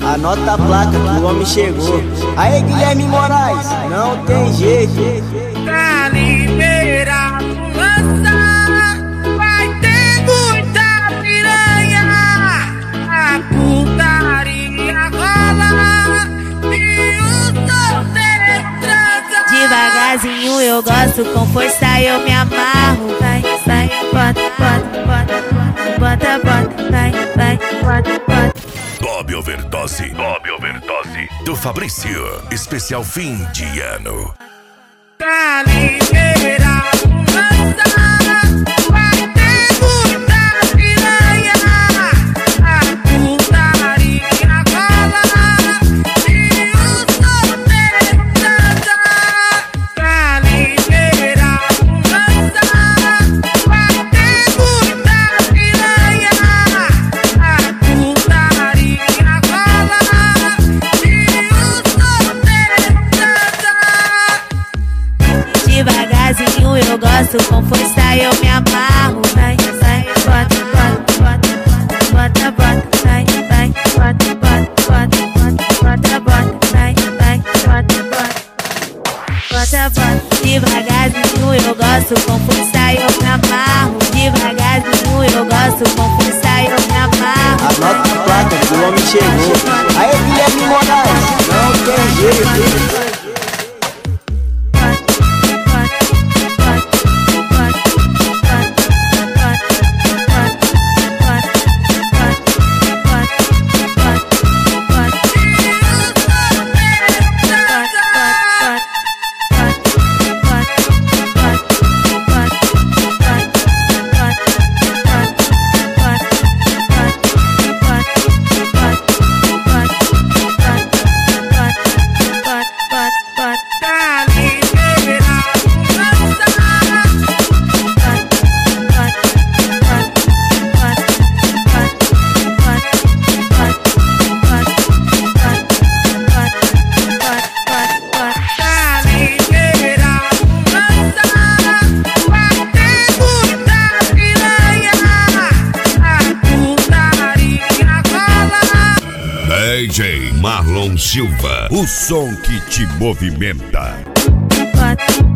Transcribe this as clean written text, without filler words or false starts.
Anota a placa que o homem chegou. Aí, Guilherme Moraes, não tem jeito. Tá liberado lançar, vai ter muita piranha. A putaria rola e o solteiro transa. Devagarzinho eu gosto, com força eu me amarro. Vai, vai, bota, bota, bota, bota, bota, vai, vai, bota, bota. Bob Overdose do Fabrício, especial fim de ano. Tá liberado lançar, vai ter muita piranha. A putaria rola e o solteiro transa. Tá liberado lançar, vai ter muita piranha. A putaria rola e o solteiro transa. Devagarzinho eu gosto, com força eu me amarro. Vai, vai, bota, bota, bota, bota, bota, vai, vai, bota, bota, bota, bota, bota, vai, vai, bota, bota, bota. Devagarzinho eu gosto, com força eu me amarro. Devagarzinho eu gosto, com força eu me amarro. Anota a placa que o homem chegou. Aí, Guilherme Moraes, não tem jeito. DJ Marlon Silva, o som que te movimenta. Bota,